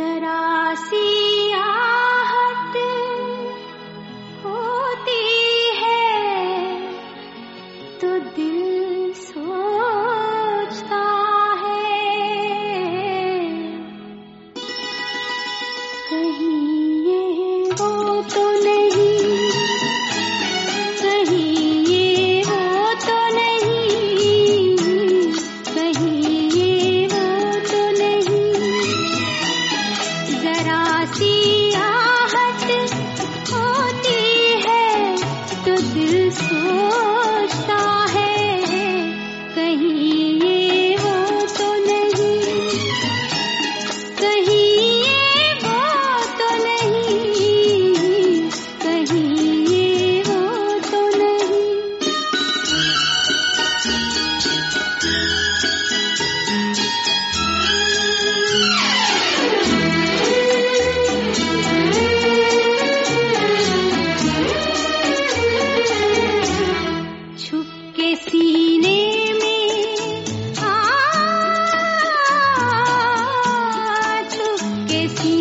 जरा सी आहट होती है तो दिल सोचता है, कहीं ये वो तो नहीं, कहीं ये वो तो नहीं, कहीं ये वो तो नहीं, जरा सी आहट होती है तो दिल सोचता है, कहीं ये वो तो नहीं, कहीं ये वो तो नहीं, कहीं ये वो तो नहीं। छुप के सीने में छुप के सीने